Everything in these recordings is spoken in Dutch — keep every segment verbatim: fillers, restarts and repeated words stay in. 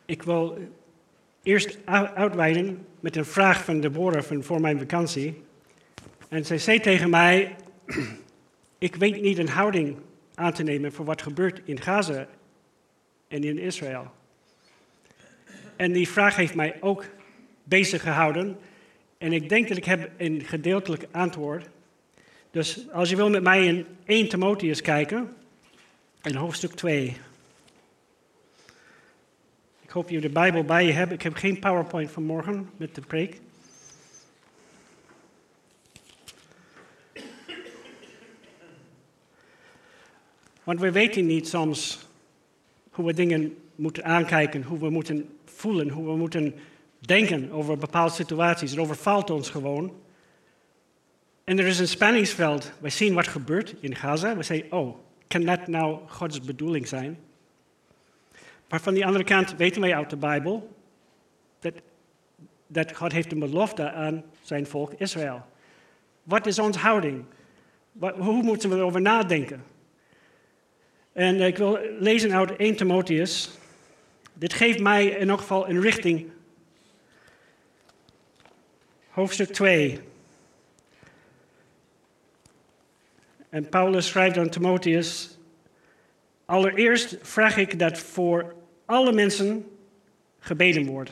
Ik wil eerst uitweiden met een vraag van Deborah van voor mijn vakantie. En zij zei tegen mij, ik weet niet een houding aan te nemen voor wat gebeurt in Gaza en in Israël. En die vraag heeft mij ook bezig gehouden. En ik denk dat ik heb een gedeeltelijk antwoord. Dus als je wil met mij in eerste Timotheüs kijken, in hoofdstuk twee. Ik hoop je de Bijbel bij je hebt. Ik heb geen PowerPoint vanmorgen met de preek. Want we weten niet soms hoe we dingen moeten aankijken, hoe we moeten voelen, hoe we moeten denken over bepaalde situaties. Het overvalt ons gewoon. En er is een spanningsveld. Wij zien wat gebeurt in Gaza. We zeggen, oh, kan dat nou Gods bedoeling zijn? Maar van die andere kant weten wij uit de Bijbel dat, dat God heeft een belofte aan zijn volk Israël. Wat is onze houding? Wat, hoe moeten we erover nadenken? En ik wil lezen uit eerste Timotheüs. Dit geeft mij in elk geval een richting. Hoofdstuk twee. En Paulus schrijft aan Timotheus: allereerst vraag ik dat voor alle mensen gebeden wordt.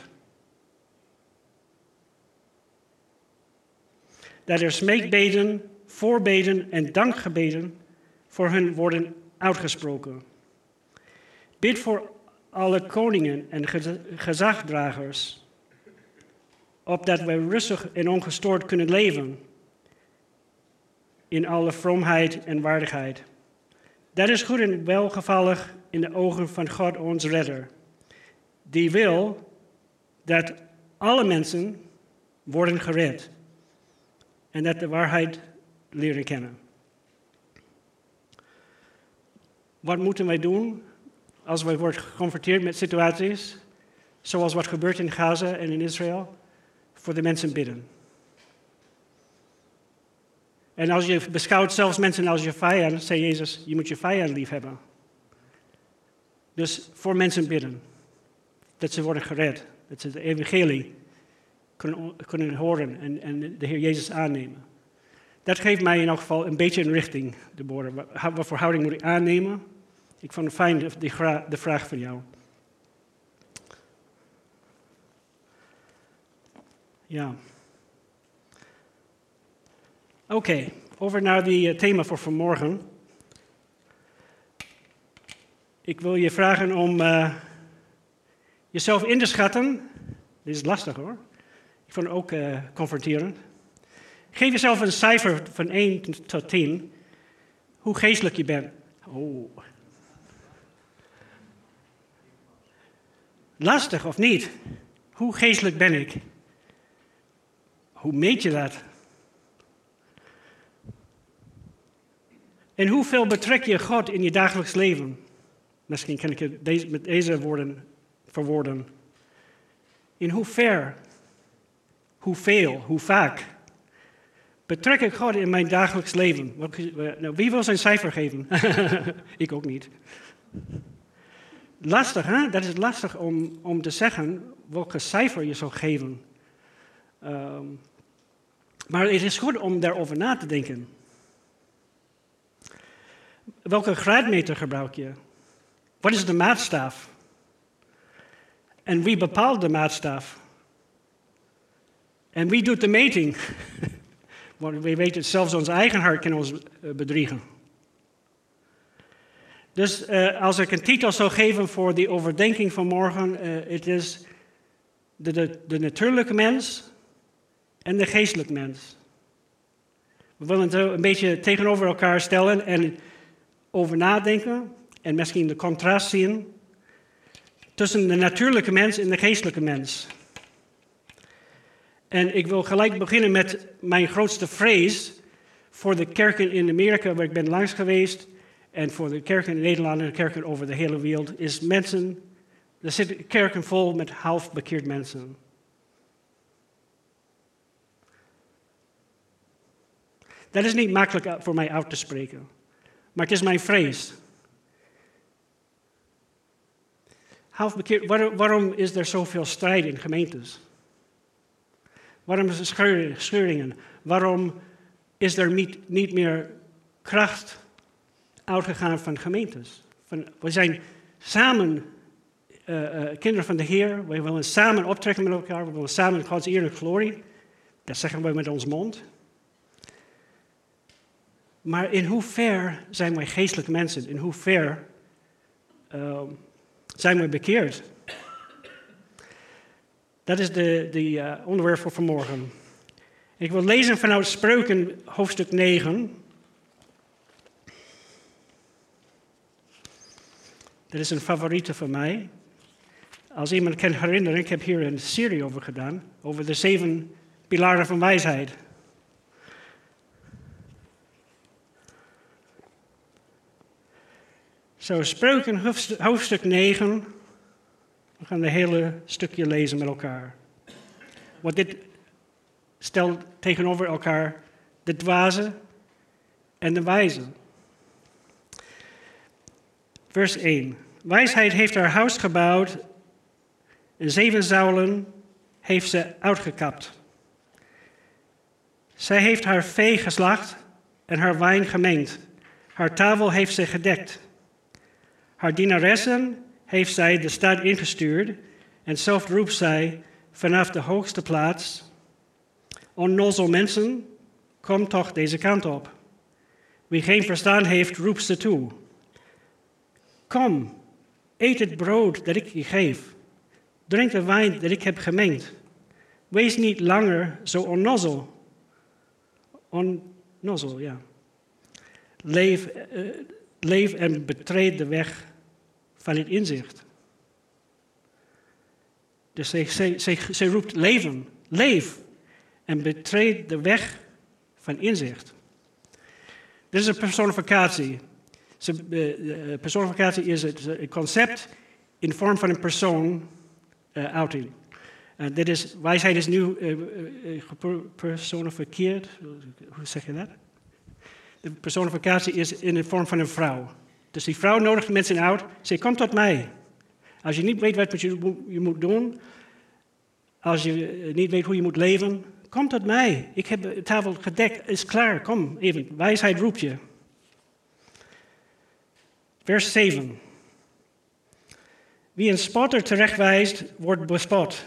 Dat er smeekbeden, voorbeden en dankgebeden voor hun worden uitgesproken. Bid voor alle koningen en gezagdragers, opdat wij rustig en ongestoord kunnen leven, in alle vroomheid en waardigheid. Dat is goed en welgevallig in de ogen van God ons redder, die wil dat alle mensen worden gered en dat de waarheid leren kennen. Wat moeten wij doen als wij worden geconfronteerd met situaties zoals wat gebeurt in Gaza en in Israël? Voor de mensen bidden. En als je beschouwt zelfs mensen als je vijand, zei Jezus, je moet je vijand lief hebben. Dus voor mensen bidden. Dat ze worden gered. Dat ze de evangelie kunnen, kunnen horen en, en de Heer Jezus aannemen. Dat geeft mij in elk geval een beetje een richting, Deborah. Wat voor houding moet ik aannemen? Ik vond het fijn, de, de vraag van jou. Ja. Oké, okay, over naar die uh, thema voor vanmorgen. Ik wil je vragen om uh, jezelf in te schatten. Dit is lastig hoor. Ik vond het ook uh, confronterend. Geef jezelf een cijfer van één tot tien. Hoe geestelijk je bent. Oh. Lastig of niet? Hoe geestelijk ben ik? Hoe meet je dat? En hoeveel betrek je God in je dagelijks leven? Misschien kan ik het deze, met deze woorden verwoorden. In hoe ver, hoeveel, hoe vaak betrek ik God in mijn dagelijks leven? Nou, wie wil zijn cijfer geven? Ik ook niet. Lastig, hè? Dat is lastig om, om te zeggen welke cijfer je zou geven. Um, maar het is goed om daarover na te denken. Welke graadmeter gebruik je? Wat is de maatstaf? En wie bepaalt de maatstaf? En wie doet de meting? Want we weten, zelfs ons eigen hart kan ons bedriegen. Dus uh, als ik een titel zou geven voor die overdenking van morgen, uh, het is de, de, de natuurlijke mens en de geestelijke mens. We willen het een beetje tegenover elkaar stellen en over nadenken en misschien de contrast zien tussen de natuurlijke mens en de geestelijke mens. En ik wil gelijk beginnen met mijn grootste vrees voor de kerken in Amerika, waar ik ben langs geweest, en voor de kerken in Nederland en de kerken over de hele wereld, is mensen, er zitten kerken vol met half bekeerd mensen. Dat is niet makkelijk voor mij uit te spreken, maar het is mijn vrees. half bekeerd. Waar, waarom is er zoveel strijd in gemeentes? Waarom is er scheuring, scheuringen? Waarom is er niet, niet meer kracht uitgegaan van gemeentes? Van, we zijn samen uh, uh, kinderen van de Heer. We willen samen optrekken met elkaar. We willen samen Gods eer en glorie. Dat zeggen we met ons mond. Maar in hoeverre zijn wij geestelijke mensen? In hoeverre uh, zijn we bekeerd? Dat is de, de uh, onderwerp voor vanmorgen. Ik wil lezen vanuit Spreuken, hoofdstuk negen. Dat is een favoriete van mij. Als iemand kan herinneren, ik heb hier een serie over gedaan. Over de zeven pilaren van wijsheid. Zo, Spreuken, hoofdstuk negen. We gaan de hele stukje lezen met elkaar. Want dit stelt tegenover elkaar de dwaze en de wijze. Vers één. Wijsheid heeft haar huis gebouwd en zeven zuilen heeft ze uitgekapt. Zij heeft haar vee geslacht en haar wijn gemengd. Haar tafel heeft ze gedekt. Haar dienaressen heeft zij de stad ingestuurd en zelf roept zij vanaf de hoogste plaats: onnozel mensen, kom toch deze kant op. Wie geen verstaan heeft, roept ze toe. Kom, eet het brood dat ik je geef. Drink de wijn dat ik heb gemengd. Wees niet langer zo onnozel. Onnozel, ja. Leef, uh, leef en betreed de weg van het inzicht. Dus zij, zij, zij, zij roept leven, leef en betreed de weg van inzicht. Dit is een personificatie. De personificatie is het concept in de vorm van een persoon uh, uiting. Uh, dit is, wijsheid is nu uh, uh, gepersonifieerd. Hoe zeg je dat? De personificatie is in de vorm van een vrouw. Dus die vrouw nodigt mensen uit. Ze kom tot mij. Als je niet weet wat je, je moet doen. Als je niet weet hoe je moet leven. Kom tot mij. Ik heb de tafel gedekt. Is klaar. Kom even. Wijsheid roept je. Vers zeven. Wie een spotter terechtwijst, wordt bespot.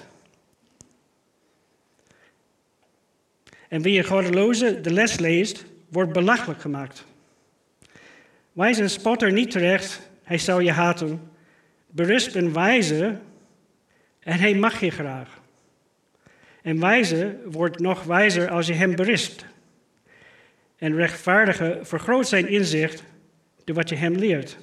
En wie een goddeloze de les leest, wordt belachelijk gemaakt. Wijs een spotter niet terecht, hij zal je haten. Berisp een wijze en hij mag je graag. En wijze wordt nog wijzer als je hem berispt. En rechtvaardige vergroot zijn inzicht door wat je hem leert.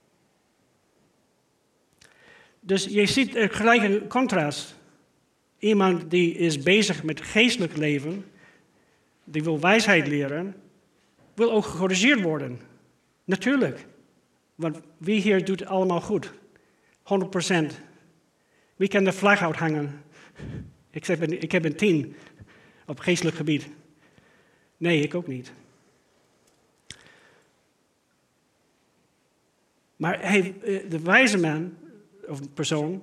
Dus je ziet gelijk een contrast. Iemand die is bezig met geestelijk leven, die wil wijsheid leren, wil ook gecorrigeerd worden. Natuurlijk. Want wie hier doet het allemaal goed? honderd procent. Wie kan de vlag uithangen? Ik, zeg, ik heb een tien op geestelijk gebied. Nee, ik ook niet. Maar hij, de wijze man, of persoon,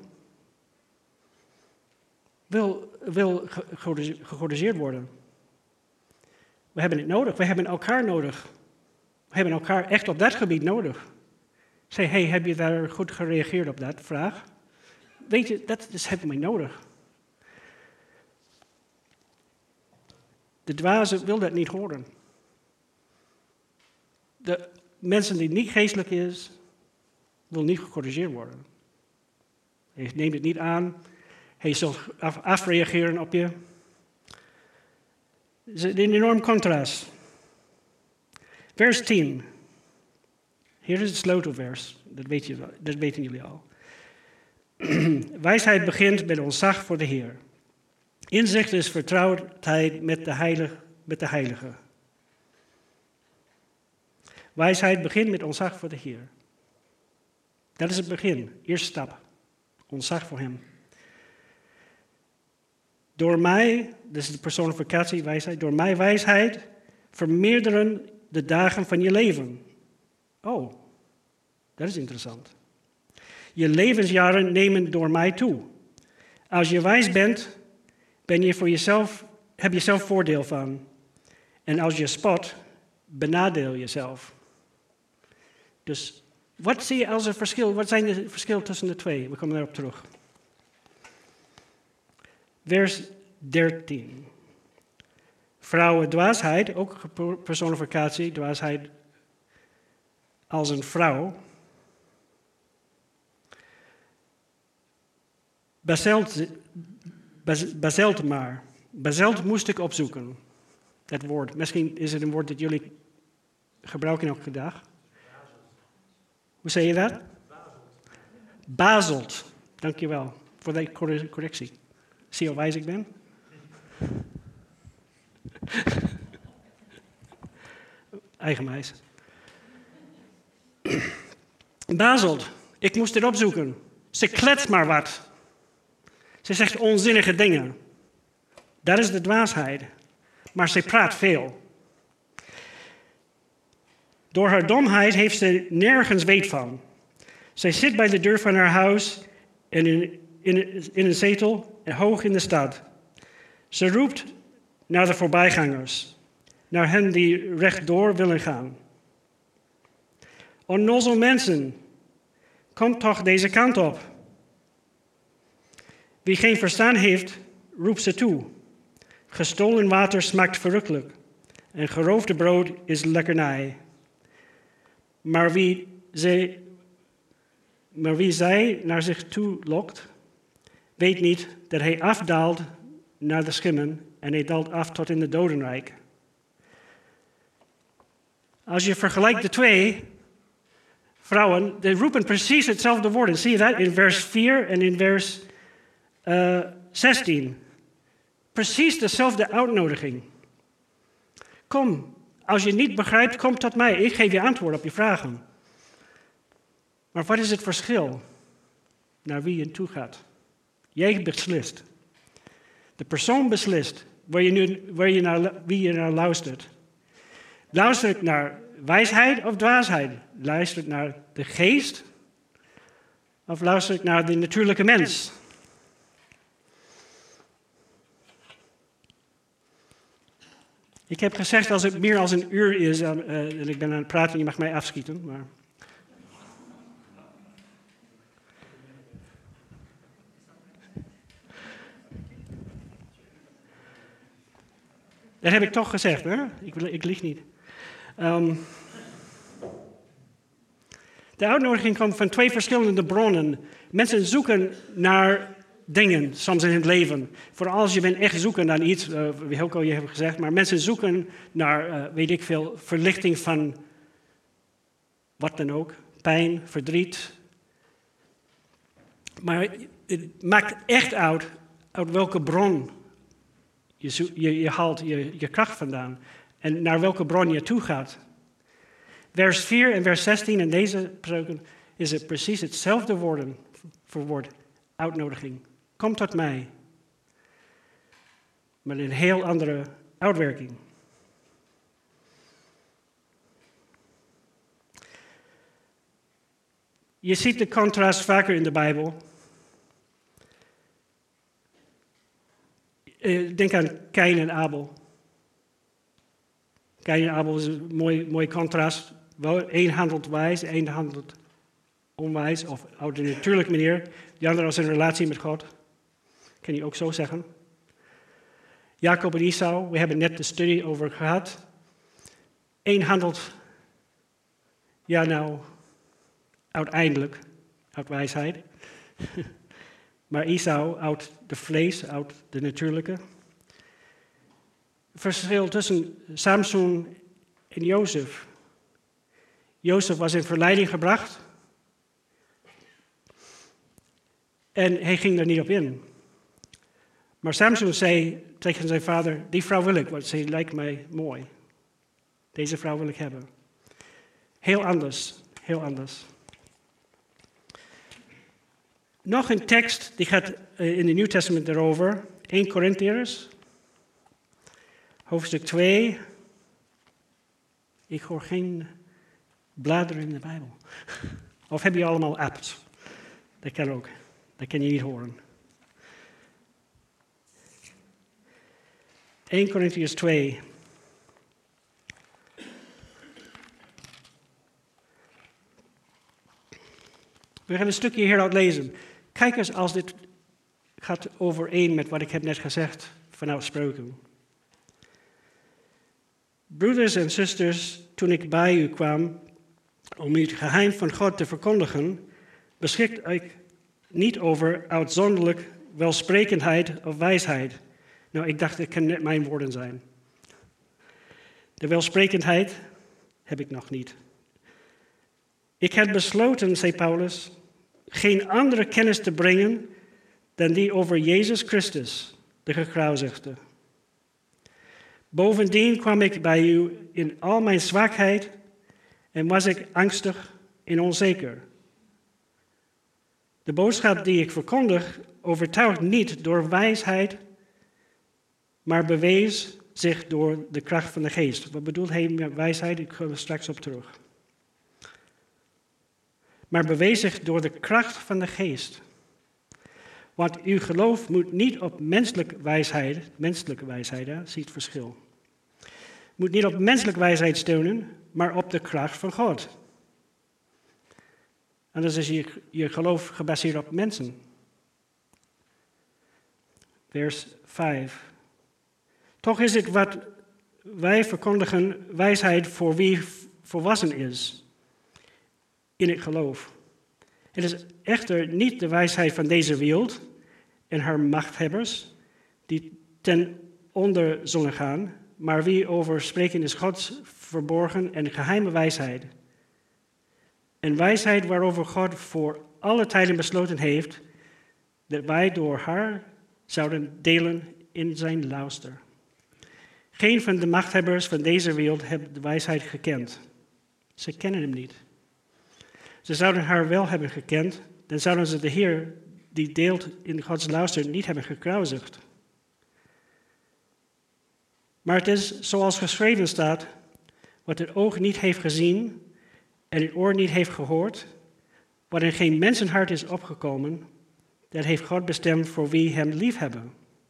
wil, wil gecorrigeerd worden. We hebben het nodig. We hebben elkaar nodig. We hebben elkaar echt op dat gebied nodig. Zeg, hey, heb je daar goed gereageerd op dat vraag? Weet je, dat is, hebben we nodig. De dwaze wil dat niet horen. De mensen die niet geestelijk is, wil niet gecorrigeerd worden. Hij neemt het niet aan. Hij zal af, afreageren op je. Het is een enorm contrast. Vers tien. Hier is het sleutelvers. Dat, weet je, dat weten jullie al. Wijsheid begint met ontzag voor de Heer. Inzicht is vertrouwdheid met de heilige. Met de heilige. Wijsheid begint met ontzag voor de Heer. Dat is het begin. Eerste stap. Ontzag voor hem. Door mij, dus de personificatie wijsheid, door mij wijsheid vermeerderen de dagen van je leven. Oh, dat is interessant. Je levensjaren nemen door mij toe. Als je wijs bent, ben je voor jezelf, heb je zelf voordeel van. En als je spot, benadeel jezelf. Dus wat zie je als een verschil? Wat zijn de verschillen tussen de twee? We komen daarop terug. Vers dertien. Vrouwen dwaasheid, ook personificatie, dwaasheid als een vrouw. Bazelt, bazelt maar. Bazelt moest ik opzoeken. Dat woord. Misschien is het een woord dat jullie gebruiken elke dag. Hoe zeg je dat? Bazelt. Dankjewel voor de correctie. Zie je hoe wijs ik ben? Eigenwijs. Bazelt. Ik moest dit opzoeken. Ze kletst maar wat. Ze zegt onzinnige dingen. Dat is de dwaasheid. Maar ze praat veel. Door haar domheid heeft ze nergens weet van. Zij zit bij de deur van haar huis en in, in, in een zetel hoog in de stad. Ze roept naar de voorbijgangers, naar hen die rechtdoor willen gaan. Onnozel mensen, kom toch deze kant op. Wie geen verstaan heeft, roept ze toe. Gestolen water smaakt verrukkelijk en geroofde brood is lekkernij. Maar wie, zij, maar wie zij naar zich toe lokt, weet niet dat hij afdaalt naar de schimmen en hij daalt af tot in de dodenrijk. Als je vergelijkt de twee vrouwen, die roepen precies hetzelfde woord. Zie je dat in vers vier en in vers uh, zestien? Precies dezelfde uitnodiging. Kom, als je niet begrijpt, kom tot mij. Ik geef je antwoord op je vragen. Maar wat is het verschil naar wie je toe gaat? Jij beslist. De persoon beslist waar je nu, waar je naar, wie je naar luistert. Luister ik naar wijsheid of dwaasheid? Luister ik naar de geest? Of luister ik naar de natuurlijke mens? Ik heb gezegd als het meer dan een uur is uh, en ik ben aan het praten, je mag mij afschieten. Maar... Dat heb ik toch gezegd, hè? Ik, ik lieg niet. Um, de uitnodiging komt van twee verschillende bronnen. Mensen zoeken naar dingen, soms in het leven. Vooral als je bent echt zoeken naar iets, uh, Hilco, je hebt gezegd, maar mensen zoeken naar, uh, weet ik veel, verlichting van wat dan ook. Pijn, verdriet. Maar het maakt echt uit uit welke bron je, zo, je, je haalt je, je kracht vandaan. En naar welke bron je toe gaat. Vers vier en vers zestien in deze spreuken is het precies hetzelfde woorden voor woord uitnodiging. Kom tot mij. Met een heel andere uitwerking. Je ziet de contrast vaker in de Bijbel. Denk aan Kain en Abel. Kain en Abel is een mooi, mooi contrast. Eén handelt wijs, één handelt onwijs, of op de natuurlijke manier. De andere was een relatie met God. Kan je ook zo zeggen. Jacob en Esau, we hebben net de studie over gehad. Eén handelt, ja nou, uiteindelijk, uit wijsheid. Maar Esau uit de vlees, uit de natuurlijke. Verschil tussen Samson en Jozef. Jozef was in verleiding gebracht. En hij ging er niet op in. Maar Samson zei tegen zijn vader, die vrouw wil ik, want ze lijkt mij mooi. Deze vrouw wil ik hebben. Heel anders, heel anders. Nog een tekst, die gaat in het Nieuw Testament erover. Eerste Korintiërs, hoofdstuk twee. Ik hoor geen bladeren in de Bijbel. Of heb je allemaal apps? Dat kan ook. Dat kan je niet horen. Eerste Korintiërs twee. We gaan een stukje hieruit lezen. Kijk eens als dit gaat overeen met wat ik heb net gezegd vanuit Spreuken. Broeders en zusters, toen ik bij u kwam om u het geheim van God te verkondigen, beschikt ik niet over uitzonderlijk welsprekendheid of wijsheid. Nou, ik dacht, het kan net mijn woorden zijn. De welsprekendheid heb ik nog niet. Ik heb besloten, zei Paulus, geen andere kennis te brengen dan die over Jezus Christus, de gekruisigde. Bovendien kwam ik bij u in al mijn zwakheid en was ik angstig en onzeker. De boodschap die ik verkondig overtuigt niet door wijsheid, maar bewees zich door de kracht van de geest. Wat bedoelt hij met wijsheid? Ik kom er straks op terug. Maar bewees zich door de kracht van de geest. Want uw geloof moet niet op menselijke wijsheid, menselijke wijsheid, hè, zie het verschil. Moet niet op menselijke wijsheid steunen, maar op de kracht van God. En dus is je, je geloof gebaseerd op mensen. Vers vijf. Toch is het wat wij verkondigen wijsheid voor wie volwassen is in het geloof. Het is echter niet de wijsheid van deze wereld en haar machthebbers die ten onder zullen gaan, maar wie over spreken is Gods verborgen en geheime wijsheid. Een wijsheid waarover God voor alle tijden besloten heeft dat wij door haar zouden delen in zijn luister. Geen van de machthebbers van deze wereld hebben de wijsheid gekend. Ze kennen hem niet. Ze zouden haar wel hebben gekend, dan zouden ze de Heer die deelt in Gods luister niet hebben gekruisigd. Maar het is zoals geschreven staat, wat het oog niet heeft gezien en het oor niet heeft gehoord, wat in geen mensenhart is opgekomen, dat heeft God bestemd voor wie hem liefhebben.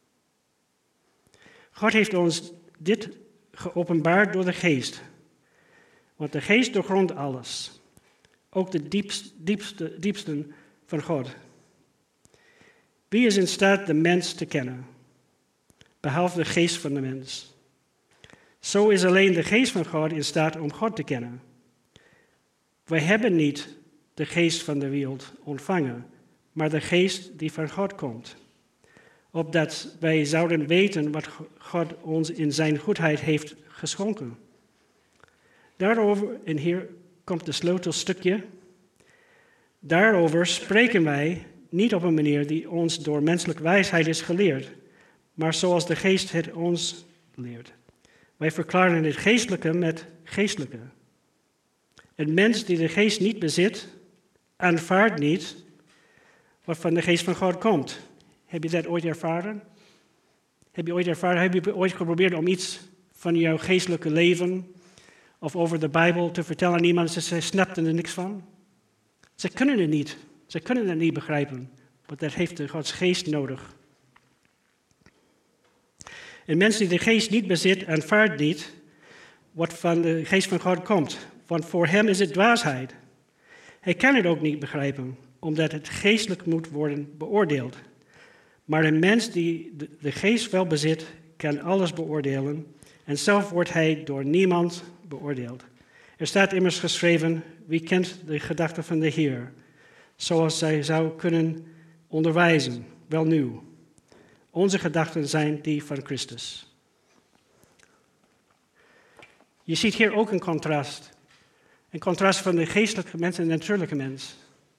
God heeft ons dit geopenbaard door de geest, want de geest doorgrondt alles, ook de diepste, diepste, diepsten van God. Wie is in staat de mens te kennen, behalve de geest van de mens? Zo is alleen de geest van God in staat om God te kennen. Wij hebben niet de geest van de wereld ontvangen, maar de geest die van God komt. Opdat wij zouden weten wat God ons in zijn goedheid heeft geschonken. Daarover, en hier komt het sleutelstukje. Daarover spreken wij niet op een manier die ons door menselijke wijsheid is geleerd, maar zoals de geest het ons leert. Wij verklaren het geestelijke met geestelijke. Een mens die de geest niet bezit, aanvaardt niet wat van de geest van God komt. Heb je dat ooit ervaren? Heb je ooit ervaren, heb je ooit geprobeerd om iets van jouw geestelijke leven of over de Bijbel te vertellen aan iemand en ze snapten er niks van? Ze kunnen het niet. Ze kunnen het niet begrijpen. Want dat heeft de Gods geest nodig. Een mens die de geest niet bezit, aanvaardt niet wat van de geest van God komt. Want voor hem is het dwaasheid. Hij kan het ook niet begrijpen, omdat het geestelijk moet worden beoordeeld. Maar een mens die de geest wel bezit, kan alles beoordelen. En zelf wordt hij door niemand beoordeeld. Er staat immers geschreven, wie kent de gedachten van de Heer? Zoals zij zou kunnen onderwijzen. Welnu, onze gedachten zijn die van Christus. Je ziet hier ook een contrast. Een contrast van de geestelijke mens en de natuurlijke mens.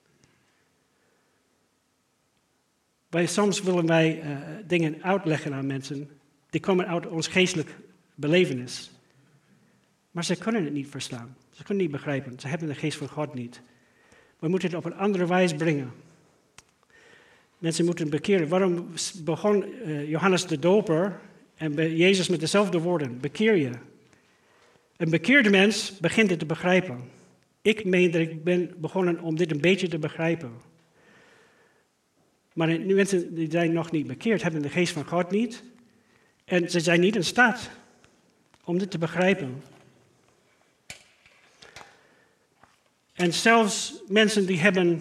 Wij, soms willen wij uh, dingen uitleggen aan mensen. Die komen uit ons geestelijk belevenis. Maar ze kunnen het niet verstaan. Ze kunnen het niet begrijpen. Ze hebben de geest van God niet. We moeten het op een andere wijze brengen. Mensen moeten bekeren. Waarom begon uh, Johannes de Doper en Jezus met dezelfde woorden? Bekeer je. Een bekeerde mens begint dit te begrijpen. Ik meen dat ik ben begonnen om dit een beetje te begrijpen. Maar die mensen die zijn nog niet bekeerd, hebben de geest van God niet. En ze zijn niet in staat om dit te begrijpen. En zelfs mensen die hebben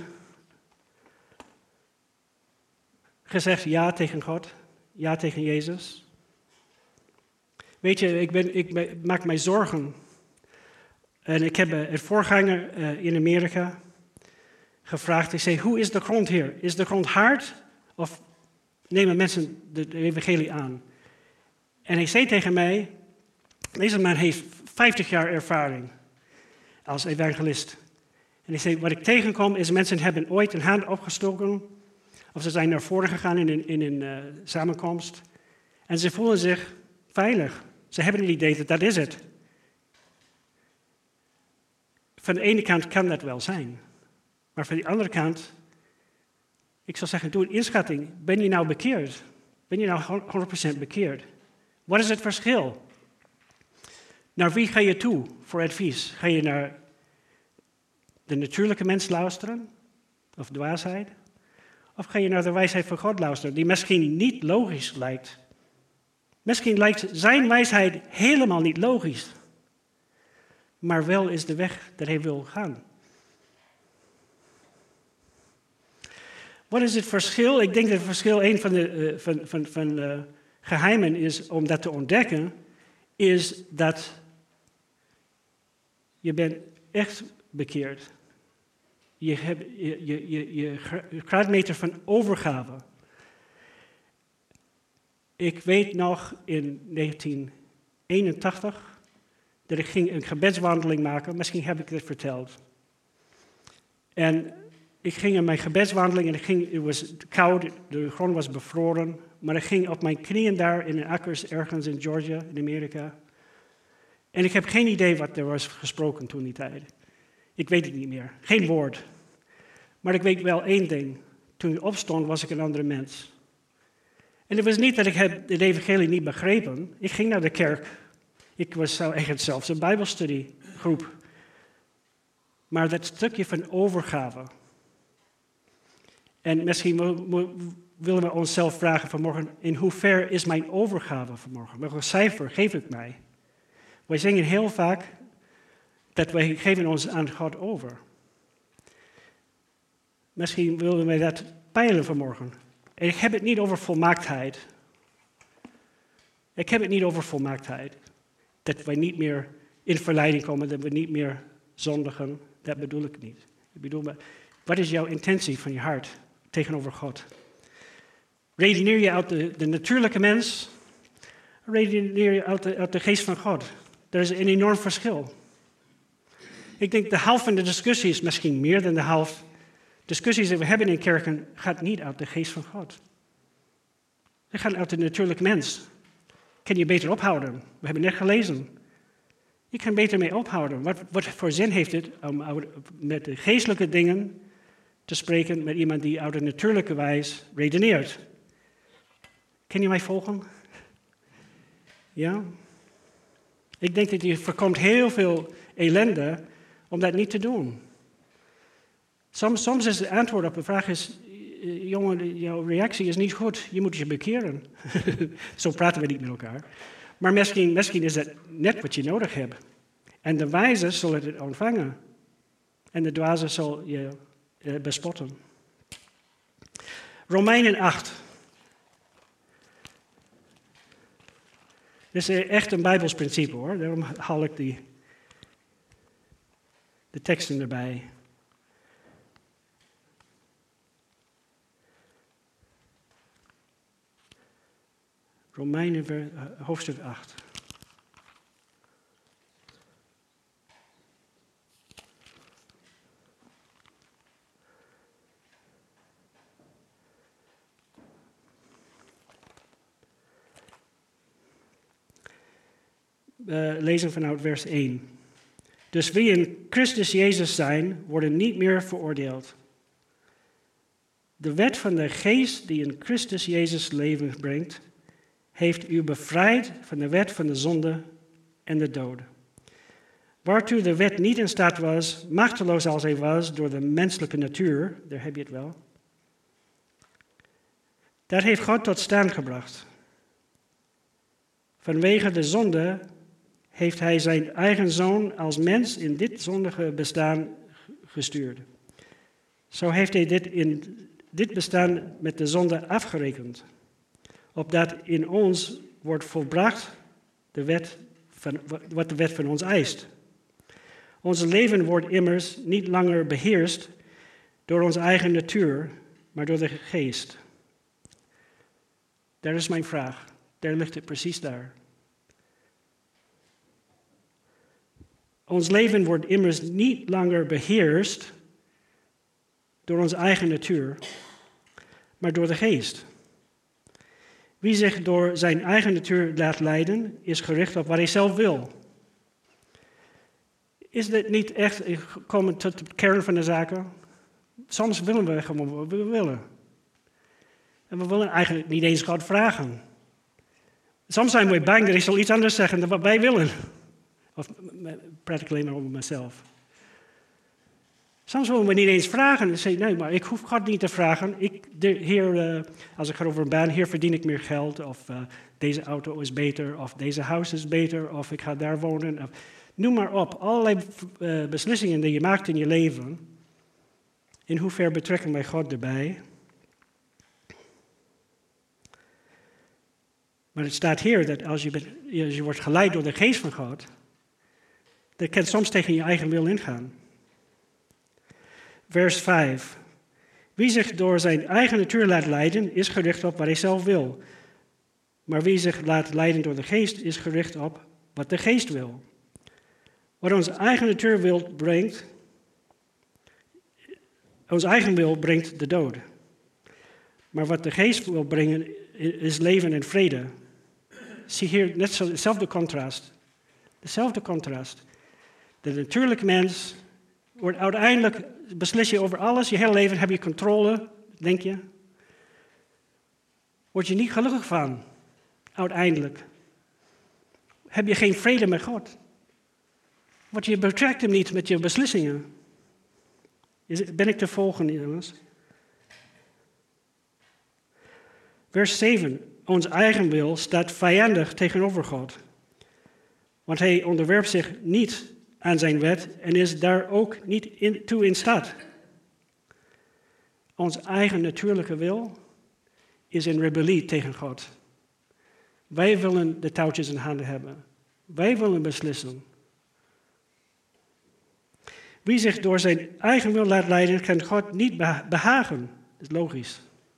gezegd ja tegen God, ja tegen Jezus. Weet je, ik, ben, ik ben, maak mij zorgen. En ik heb een voorganger uh, in Amerika gevraagd. Ik zei, hoe is de grond hier? Is de grond hard of nemen mensen de, de evangelie aan? En hij zei tegen mij, deze man heeft vijftig jaar ervaring als evangelist. En hij zei, wat ik tegenkom is mensen hebben ooit een hand opgestoken. Of ze zijn naar voren gegaan in een, in een uh, samenkomst. En ze voelen zich veilig. Ze hebben het idee dat dat is het. Van de ene kant kan dat wel zijn. Maar van de andere kant, ik zou zeggen, doe een inschatting. Ben je nou bekeerd? Ben je nou honderd procent bekeerd? Wat is het verschil? Naar wie ga je toe voor advies? Ga je naar de natuurlijke mens luisteren? Of dwaasheid? Of ga je naar de wijsheid van God luisteren, die misschien niet logisch lijkt? Misschien lijkt zijn wijsheid helemaal niet logisch. Maar wel is de weg dat hij wil gaan. Wat is het verschil? Ik denk dat het verschil, een van de uh, van, van, van, uh, geheimen is om dat te ontdekken, is dat je bent echt bekeerd. Je hebt je, je, je, je graadmeter van overgave. Ik weet nog in negentien eenentachtig dat ik ging een gebedswandeling maken. Misschien heb ik het verteld. En ik ging in mijn gebedswandeling en ik ging, het was koud, de grond was bevroren. Maar ik ging op mijn knieën daar in de akkers ergens in Georgia, in Amerika. En ik heb geen idee wat er was gesproken toen die tijd. Ik weet het niet meer. Geen woord. Maar ik weet wel één ding. Toen ik opstond was ik een andere mens. En het was niet dat ik het evangelie niet begrepen. Ik ging naar de kerk. Ik was eigenlijk zelfs een bijbelstudiegroep. Maar dat stukje van overgave. En misschien willen we onszelf vragen vanmorgen, in hoever is mijn overgave vanmorgen? Welke cijfer geef ik mij? Wij zingen heel vaak dat wij geven ons aan God over. Misschien willen wij dat peilen vanmorgen. En ik heb het niet over volmaaktheid. Ik heb het niet over volmaaktheid. Dat wij niet meer in verleiding komen, dat we niet meer zondigen. Dat bedoel ik niet. Ik bedoel, wat is jouw intentie van je hart tegenover God? Redeneer je uit de, de natuurlijke mens? Redeneer je uit de, uit de geest van God? Er is een enorm verschil. Ik denk de helft van de discussie is misschien meer dan de helft. Discussies die we hebben in kerken gaat niet uit de geest van God. Ze gaan uit de natuurlijke mens. Kan je beter ophouden? We hebben net gelezen. Je kan beter mee ophouden. Wat, wat voor zin heeft het om met de geestelijke dingen te spreken met iemand die uit de natuurlijke wijs redeneert? Kan je mij volgen? Ja? Ik denk dat je voorkomt heel veel ellende om dat niet te doen. Soms, soms is het antwoord op een vraag is, jongen, jouw reactie is niet goed, je moet je bekeren. Zo praten we niet met elkaar. Maar misschien, misschien is dat net wat je nodig hebt. En de wijze zal het ontvangen. En de dwaze zal je uh, bespotten. Romeinen acht. Dit is echt een Bijbels principe hoor, daarom haal ik die, de teksten erbij. Romeinen hoofdstuk acht. Uh, lezen vanuit vers één. Dus wie in Christus Jezus zijn, worden niet meer veroordeeld. De wet van de geest die in Christus Jezus leven brengt, heeft u bevrijd van de wet van de zonde en de dood. Waartoe de wet niet in staat was, machteloos als hij was door de menselijke natuur, daar heb je het wel. Dat heeft God tot stand gebracht. Vanwege de zonde heeft hij zijn eigen zoon als mens in dit zondige bestaan gestuurd. Zo heeft hij dit in dit bestaan met de zonde afgerekend. Opdat in ons wordt volbracht de wet van, wat de wet van ons eist. Ons leven wordt immers niet langer beheerst door onze eigen natuur, maar door de geest. Daar is mijn vraag. Daar ligt het precies daar. Ons leven wordt immers niet langer beheerst door onze eigen natuur, maar door de geest. Wie zich door zijn eigen natuur laat leiden, is gericht op wat hij zelf wil. Is dit niet echt komen tot de kern van de zaken? Soms willen we gewoon wat we willen. En we willen eigenlijk niet eens God vragen. Soms zijn we bang dat hij zal iets anders zeggen dan wat wij willen. Of praat ik alleen maar over mezelf. Soms willen we niet eens vragen. En zeggen, nee, maar ik hoef God niet te vragen. Ik, de, hier, uh, als ik ga over een baan, hier verdien ik meer geld. Of uh, deze auto is beter. Of deze huis is beter. Of ik ga daar wonen. Of, noem maar op. Allerlei uh, beslissingen die je maakt in je leven. In hoeverre betrekken wij God erbij? Maar het staat hier dat als je, bent, als je wordt geleid door de geest van God, dat kan soms tegen je eigen wil ingaan. Vers vijf. Wie zich door zijn eigen natuur laat leiden, is gericht op wat hij zelf wil. Maar wie zich laat leiden door de geest, is gericht op wat de geest wil. Wat onze eigen natuur wil brengt, ons eigen wil brengt de dood. Maar wat de geest wil brengen, is leven en vrede. Zie hier net zo, hetzelfde contrast. Hetzelfde contrast. De natuurlijke mens wordt uiteindelijk, beslis je over alles, je hele leven heb je controle, denk je. Word je niet gelukkig van, uiteindelijk. Heb je geen vrede met God. Want je betrekt hem niet met je beslissingen. Ben ik te volgen, jongens? Vers zeven. Ons eigen wil staat vijandig tegenover God. Want hij onderwerpt zich niet aan zijn wet en is daar ook niet in, toe in staat. Ons eigen natuurlijke wil is in rebellie tegen God. Wij willen de touwtjes in handen hebben. Wij willen beslissen. Wie zich door zijn eigen wil laat leiden, kan God niet behagen. Dat is logisch.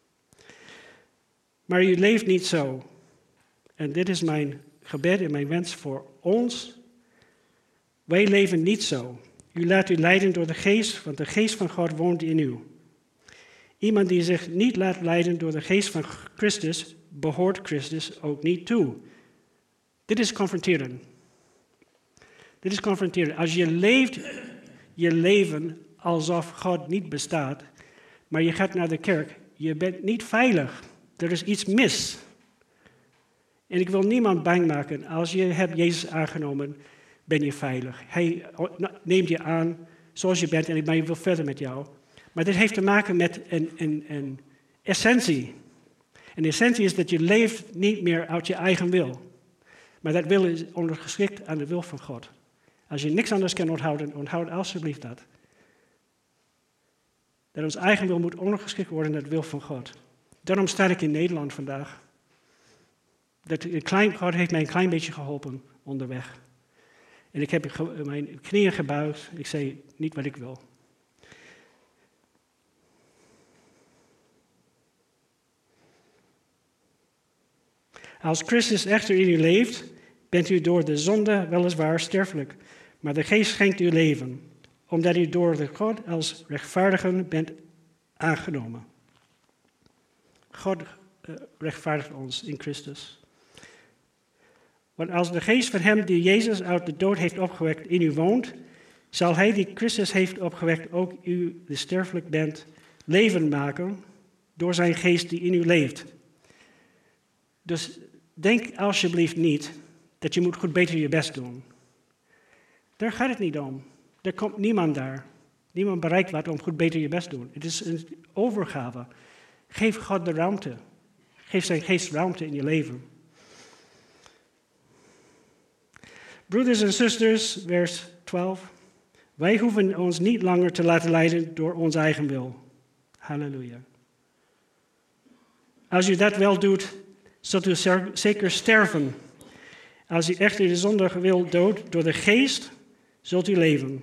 Maar u leeft niet zo. En dit is mijn gebed en mijn wens voor ons. Wij leven niet zo. U laat u leiden door de geest, want de geest van God woont in u. Iemand die zich niet laat leiden door de geest van Christus, behoort Christus ook niet toe. Dit is confronteren. Dit is confronteren. Als je leeft je leven alsof God niet bestaat, maar je gaat naar de kerk, je bent niet veilig. Er is iets mis. En ik wil niemand bang maken. Als je hebt Jezus aangenomen, ben je veilig. Hij neemt je aan zoals je bent en hij wil verder met jou. Maar dit heeft te maken met een, een, een essentie. En de essentie is dat je leeft niet meer uit je eigen wil. Maar dat wil is ondergeschikt aan de wil van God. Als je niks anders kan onthouden, onthoud alsjeblieft dat. Dat ons eigen wil moet ondergeschikt worden aan de wil van God. Daarom sta ik in Nederland vandaag. Dat een klein, God heeft mij een klein beetje geholpen onderweg. En ik heb mijn knieën gebuigd. Ik zei niet wat ik wil. Als Christus echter in u leeft, bent u door de zonde weliswaar sterfelijk. Maar de geest schenkt u leven, omdat u door de God als rechtvaardigen bent aangenomen. God uh, rechtvaardigt ons in Christus. Want als de geest van hem die Jezus uit de dood heeft opgewekt in u woont, zal hij die Christus heeft opgewekt ook u, die sterfelijk bent, leven maken door zijn geest die in u leeft. Dus denk alsjeblieft niet dat je moet goed beter je best doen. Daar gaat het niet om. Er komt niemand daar. Niemand bereikt wat om goed beter je best te doen. Het is een overgave. Geef God de ruimte. Geef zijn geest ruimte in je leven. Broeders en zusters, vers twaalf. Wij hoeven ons niet langer te laten leiden door ons eigen wil. Halleluja. Als u dat wel doet, zult u zeker sterven. Als u echt in de zondige wil doodt door de geest, zult u leven.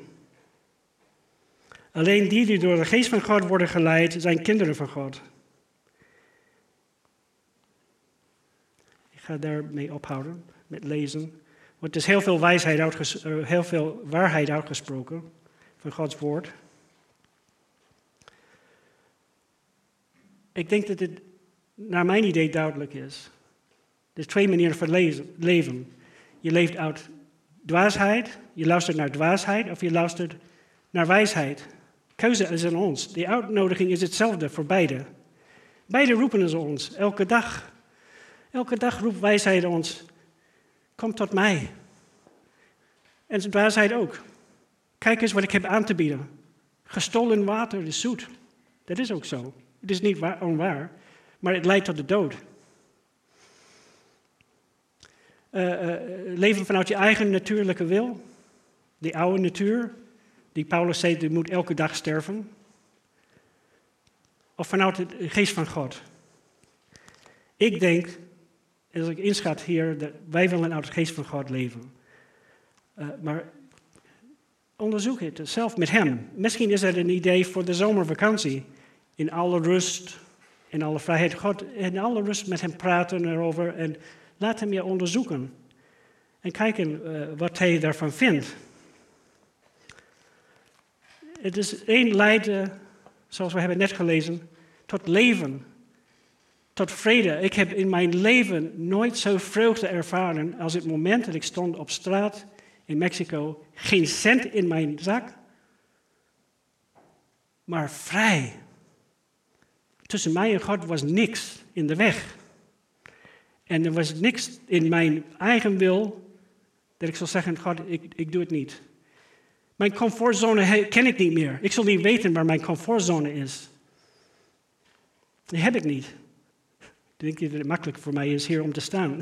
Alleen die die door de geest van God worden geleid, zijn kinderen van God. Ik ga daarmee ophouden, met lezen. Want er is heel veel wijsheid, uitges- heel veel waarheid uitgesproken van Gods woord. Ik denk dat het naar mijn idee duidelijk is. Er zijn twee manieren van lezen, leven. Je leeft uit dwaasheid, je luistert naar dwaasheid of je luistert naar wijsheid. Keuze is aan ons. Die uitnodiging is hetzelfde voor beide. Beide roepen ze ons, elke dag. Elke dag roept wijsheid ons, kom tot mij. En dwaasheid ook. Kijk eens wat ik heb aan te bieden. Gestolen water is zoet. Dat is ook zo. Het is niet waar, onwaar, maar het leidt tot de dood. Uh, uh, leven vanuit je eigen natuurlijke wil. Die oude natuur, die Paulus zei, die moet elke dag sterven. Of vanuit de geest van God. Ik denk, als ik inschat hier, dat wij willen uit de geest van God leven. Uh, maar onderzoek het zelf met hem. Misschien is het een idee voor de zomervakantie. In alle rust, in alle vrijheid. God, in alle rust met hem praten erover en laat hem je onderzoeken. En kijken uh, wat hij daarvan vindt. Het is één leidt, uh, zoals we hebben net gelezen, tot leven. Tot vrede. Ik heb in mijn leven nooit zo vreugde ervaren als het moment dat ik stond op straat in Mexico. Geen cent in mijn zak, maar vrij. Tussen mij en God was niks in de weg. En er was niks in mijn eigen wil dat ik zou zeggen, God, ik, ik doe het niet. Mijn comfortzone ken ik niet meer. Ik zal niet weten waar mijn comfortzone is. Die heb ik niet. Ik denk dat het makkelijk voor mij is hier om te staan.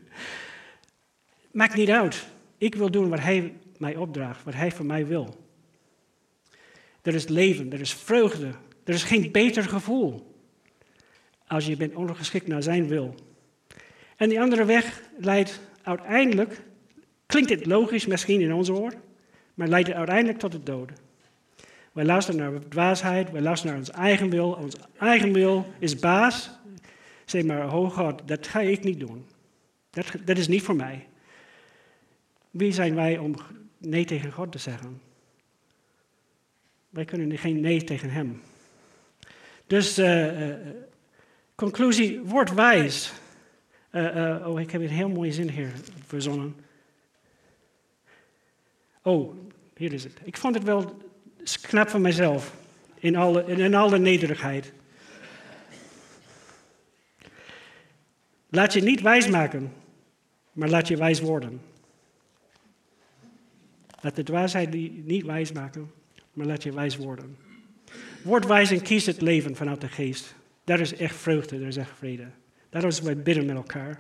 Maakt niet uit. Ik wil doen wat hij mij opdraagt, wat hij van mij wil. Er is leven, er is vreugde. Er is geen beter gevoel als je bent ondergeschikt naar zijn wil. En die andere weg leidt uiteindelijk, klinkt het logisch misschien in onze oor, maar leidt uiteindelijk tot het doden. Wij luisteren naar dwaasheid, wij luisteren naar ons eigen wil. Ons eigen wil is baas. Zeg maar, oh God, dat ga ik niet doen. Dat, dat is niet voor mij. Wie zijn wij om nee tegen God te zeggen? Wij kunnen geen nee tegen hem. Dus, uh, uh, conclusie, word wijs. Uh, uh, oh, ik heb een heel mooie zin hier verzonnen. Oh, hier is het. Ik vond het wel knap van mezelf. In alle, in alle nederigheid. Laat je niet wijs maken, maar laat je wijs worden. Laat de dwaasheid niet wijs maken, maar laat je wijs worden. Word wijs en kies het leven vanuit de geest. Daar is echt vreugde, daar is echt vrede. Daarom is wij bidden met elkaar.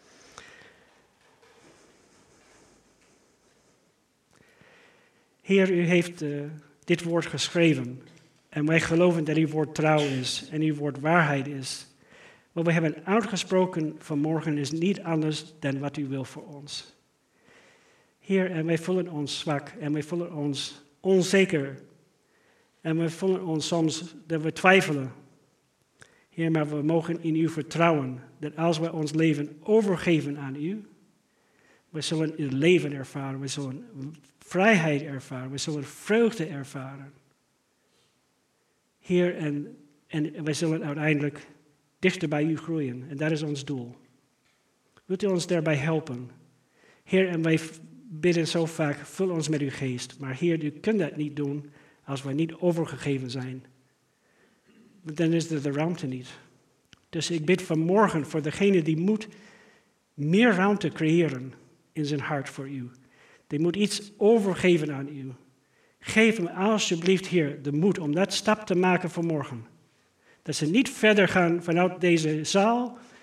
Heer, u heeft uh, dit woord geschreven. En wij geloven dat uw woord trouw is en uw woord waarheid is. Wat we hebben uitgesproken vanmorgen is niet anders dan wat u wil voor ons. Heer, en wij voelen ons zwak en wij voelen ons onzeker. En wij voelen ons soms dat we twijfelen. Heer, maar we mogen in u vertrouwen dat als we ons leven overgeven aan u, we zullen het leven ervaren, we zullen vrijheid ervaren, we zullen vreugde ervaren. Heer, en, en wij zullen uiteindelijk dichter bij u groeien. En dat is ons doel. Wilt u ons daarbij helpen? Heer, en wij bidden zo vaak, vul ons met uw geest. Maar Heer, u kunt dat niet doen als wij niet overgegeven zijn. Want dan is er de ruimte niet. Dus ik bid vanmorgen voor degene die moet meer ruimte creëren in zijn hart voor u. Die moet iets overgeven aan u. Geef hem alsjeblieft, Heer, de moed om dat stap te maken vanmorgen. Dat ze niet verder gaan vanuit deze zaal,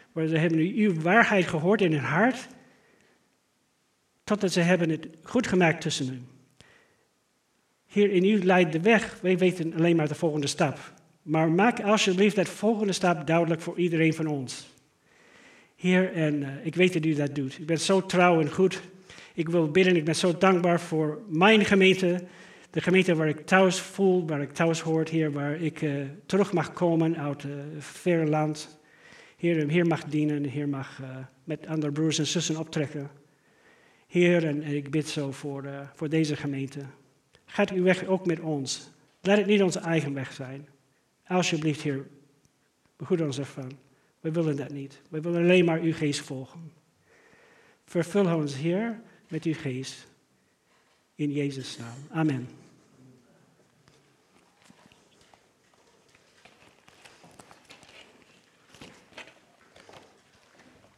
waar ze hebben nu uw waarheid gehoord in hun hart, totdat ze hebben het goed gemaakt tussen hen. Heer, in u leidt de weg. Wij weten alleen maar de volgende stap. Maar maak alsjeblieft dat volgende stap duidelijk voor iedereen van ons. Heer, en uh, ik weet dat u dat doet. U bent zo trouw en goed. Ik wil bidden, ik ben zo dankbaar voor mijn gemeente. De gemeente waar ik thuis voel, waar ik thuis hoort, Heer, waar ik uh, terug mag komen uit het uh, verre land. Heer, hier mag dienen, Heer mag uh, met andere broers en zussen optrekken. Heer, en, en ik bid zo voor, uh, voor deze gemeente. Gaat uw weg ook met ons. Laat het niet onze eigen weg zijn. Alsjeblieft, Heer, behoed ons ervan. We willen dat niet. We willen alleen maar uw geest volgen. Vervul ons, Heer, met uw geest. In Jezus' naam. Amen.